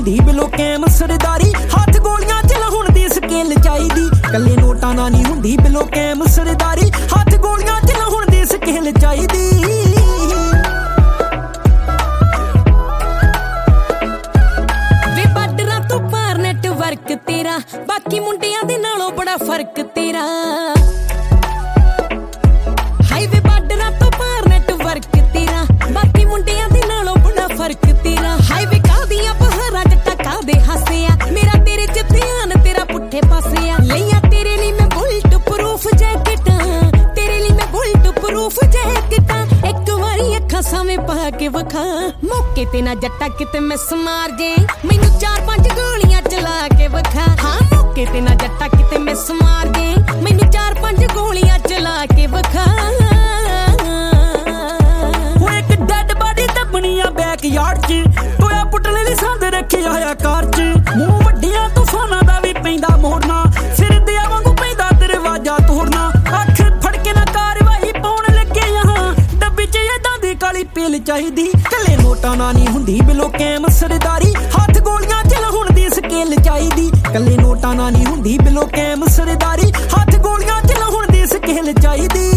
ਹੁੰਦੀ ਬਿਲੋ ਕੈਮ ਸਰਦਾਰੀ ਹੱਥ ਗੋਲੀਆਂ ਚਲਾਉਣ ਦੀ ਸਕੇਲ ਚਾਹੀਦੀ ਕੱਲੇ ਨੋਟਾਂ ਨਾਲ ਨਹੀਂ ਹੁੰਦੀ ਬਿਲੋ ਕੈਮ ਸਰਦਾਰੀ ਹੱਥ ਗੋਲੀਆਂ ਚਲਾਉਣ ਦੀ ਸਕੇਲ ਚਾਹੀਦੀ ਫਰਕ ਤੇਰਾ ਬਾਕੀ ਮੁੰਡਿਆਂ ਦੇ ਨਾਲੋਂ ਬੜਾ ਫਰਕ ਤੇਰਾ ਹਾਈਵੇ ਬਾਰਡਰਾਂ ਤੋਂ ਪਾਰ ਨੈਟਵਰਕ ਤੇਰਾ ਬਾਕੀ ਮੁੰਡਿਆਂ ਦੇ ਨਾਲੋਂ ਬੜਾ ਫਰਕ ਤੇਰਾ ਹਾਈਵੇ ਕਾਦੀਆਂ ਪਹਾੜਾਂ ਜੱਟਾ ਕਾਦੇ ਹਾਸਿਆ ਮੇਰਾ ਤੇਰੇ ਚ ਧਿਆਨ ਤੇਰਾ ਪੁੱਠੇ ਪਾਸੇ ਆ ਲਈਆਂ ਤੇਰੇ ਲਈ ਮੈਂ ਬੁਲਟ ਪ੍ਰੂਫ ਜੈਕਟਾਂ ਤੇਰੇ ਲਈ ਮੈਂ ਬੁਲਟ ਪ੍ਰੂਫ ਜੈਕਟਾਂ ਇੱਕ ਵਾਰੀ ਅੱਖਾਂ ਸਾਵੇਂ ਪਾ ਕੇ ਵਿਖਾ ਮੌਕੇ ਤੇ ਨਾ ਜੱਟਾ ਕਿਤੇ ਮਿਸ ਮਾਰ ਜੇ ਮੈਨੂੰ 4-5 ਗੋਲੀਆਂ ਚਲਾ ਕੇ ਵਿਖਾ ਹਾਂ ਮੌਕੇ ਤੇ ਨਾ ਜੱਟਾ ਕਿਤੇ ਮਿਸ ਮਾਰ ਜੇ ਮੈਨੂੰ 4-5 ਗੋਲੀਆਂ ਚਲਾ ਕੇ ਵਿਖਾ ਉਹ ਇੱਕ ਡੈਡ ਬਾਡੀ ਦੱਬਣੀ ਆ ਬੈਕ ਯਾਰਡ 'ਚ ਟੋਇਆ ਪੁੱਟਲੇ ਲਈ ਸੰਦ ਰੱਖਿਆ ਹੋਇਆ ਕਾਰ 'ਚ ਮੂੰਹ ਵੱਡੀਆਂ ਤੂਫਾਨਾਂ ਦਾ ਵੀ ਪੈਂਦਾ ਮੋੜਨਾ ਸਿਰ ਦੇ ਵਾਂਗੂ ਪੈਂਦਾ ਦਰਵਾਜ਼ਾ ਤੋੜਨਾ ਅੱਖ ਫੜ ਕੇ ਨਾ ਕਾਰਵਾਈ ਪਾਉਣ ਲੱਗੇ ਹਾਂ ਡੱਬੀ 'ਚ ਏਦਾਂ ਦੀ ਕਾਲੀ ਪੀਲ ਚਾਹੀਦੀ ਕੱਲੇ ਨੋਟਾਂ ਨਾਲ ਨਹੀਂ ਹੁੰਦੀ ਬਿਲੋ ਕੈਮ ਸਰਦਾਰੀ ਹੱਥ ਗੋਲੀਆਂ ਚਲਾਉਣ ਦੀ ਸਕੇਲ ਚਾਹੀਦੀ ਕੱਲੇ ਨੋਟਾਂ ਨਾਲ ਨਹੀਂ ਹੁੰਦੀ ਬਿਲੋ ਕੈਮ ਸਰਦਾਰੀ ਹੱਥ ਗੋਲੀਆਂ ਚਲਾਉਣ ਦੀ ਸਕੇਲ ਚਾਹੀਦੀ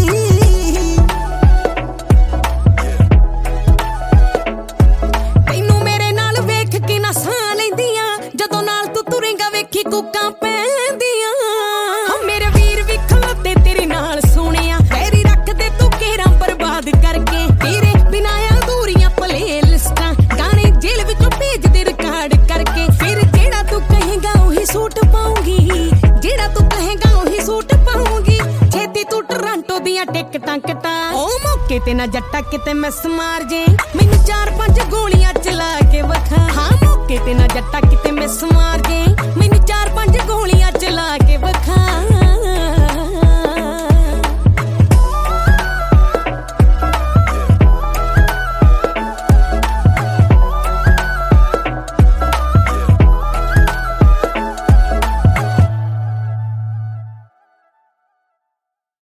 ਤੈਨੂੰ ਮੇਰੇ ਨਾਲ ਵੇਖ ਕੇ ਨਾ ਸਾਹ ਲੈਂਦੀਆਂ ਜਦੋਂ ਨਾਲ ਤੂੰ ਤੁਰੇਂਗਾ ਵੇਖੀ ਕੁੱਕਾਂ ਪੈਂਦੀਆਂ ਮੇਰੇ ਵੀਰ ਵੀ ਖਲੋਤੇ ਤੇਰੇ ਨਾਲ ਸੋਹਣਿਆ ਵੈਰੀ ਰੱਖਦੇ ਤੂੰ ਕੇਰਾਂ ਬਰਬਾਦ ਕਰਕੇ ਤੇਰੇ ਬਿਨਾਂ ਅਧੂਰੀਆਂ ਪਲੇ ਲਿਸਟਾਂ ਗਾਣੇ ਜੇਲ੍ਹ ਵਿੱਚੋਂ ਭੇਜਦੇ ਰਿਕਾਰਡ ਕਰਕੇ ਫਿਰ ਜਿਹੜਾ ਤੂੰ ਕਹੇਗਾ ਉਹੀ ਸੂਟ ਪਾਉਂਗੀ ਜਿਹੜਾ ਤੂੰ ਕਹੇਗਾ ਉਹੀ ਸੂਟ ਪਾਉਂਗੀ ਛੇਤੀ ਤੂੰ ਟੋਰਾਂਟੋ ਦੀਆਂ ਟਿਕਟਾਂ ਕਟਾ ਉਹ ਮੌਕੇ ਤੇ ਨਾ ਜੱਟਾ ਕਿਤੇ ਮਿਸ ਮਾਰ ਜੇ ਮੈਨੂੰ 4